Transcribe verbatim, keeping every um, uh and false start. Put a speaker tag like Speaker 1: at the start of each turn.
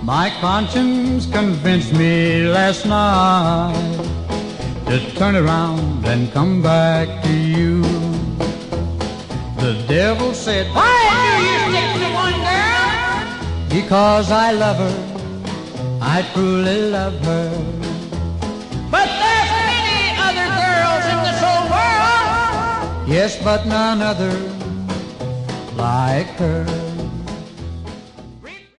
Speaker 1: My conscience convinced me last night to turn around and come back to you. The devil said,
Speaker 2: why do you stick to one girl?
Speaker 1: Because I love her, I truly love her.
Speaker 2: But there's many other girls in this whole world.
Speaker 1: Yes, but none other like her.